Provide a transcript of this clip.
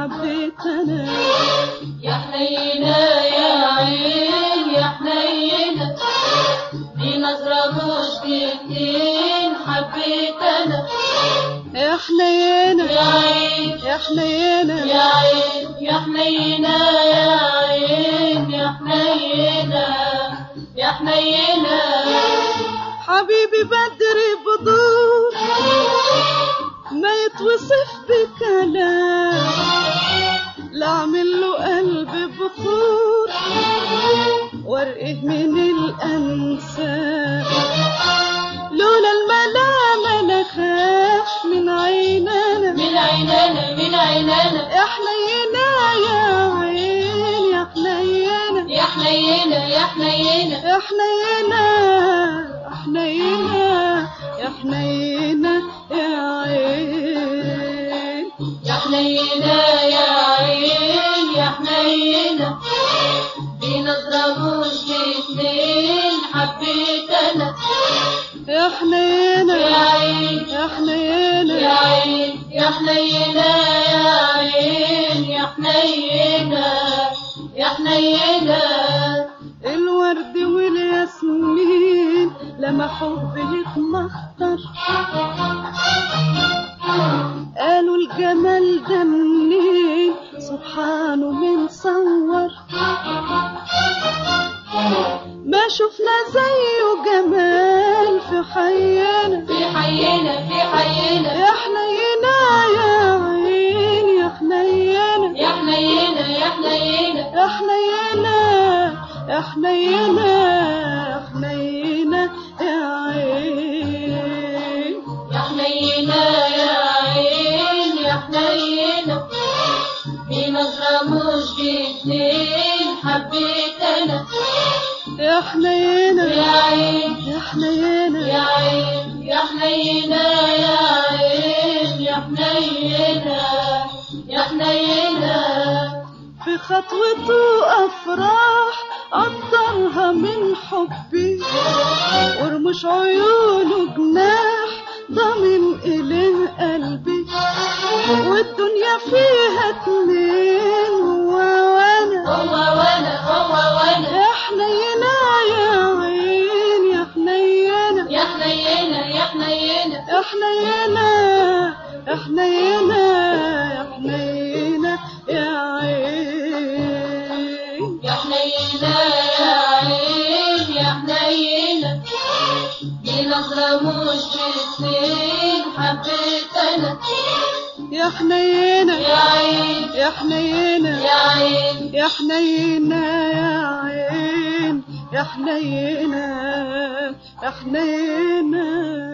حبيت أنا. يا حنينة يا عين يا حنينة، دي نظرة مش دقيقتين حبيت أنا. يا حنينة يا عين يا حنينة يا عين يا حنينة يا عين يا حنينة يا حنينة. حبيبي بدري بدور ما يتوصف بكلام، لا اعمل له قلب بخور وارقه من الانساب. لولا الملامة انا خاف من عينانا من عينانا من عينانا. يا حنينة يا عين يا حنينة يا حنينة يا حنينة يا حنينة حنينة يا حنينة يا عين. يا حنينة يا عين يا حنينة، دي نظرة مش باتنين حبيت أنا. يا حنينة يا عين يا حنينة يا عين يا حنينة يا عين يا حنينة يا حنينة. الورد والياسمين لما حبه يتمخطر قالوا الجمال ده منين سبحانه من صور. ما شفنا زيه جمال في حينا في حينا في حينا. يا حنينة يا عين يا حنينة يا حنينة يا حنينة يا حنينة يا حنينة يا حنينة يا عين. يا حنينة يا عين يا حنينة، دي نظرة مش باتنين حبيت أنا. يا حنينة يا عين يا حنينة يا عين يا حنينة يا عين يا حنينة يا حنينة. في خطوته أفراح قدرها من حبي، ورمش عيونه جناح ضمن إليه قلبي، والدنيا فيها اتنين هو وانا هو وانا هو وانا. يا حنينة يا عين يا حنينة يا حنينة يا حنينة يا حنينة يا حنينة يا حنينة يا عين. يا حنينة يا عين يا حنينة، دي نظرة مش باتنين حبيت أنا. يا حنينة يا عين يا حنينة يا عين يا حنينة يا عين يا حنينة يا حنينة.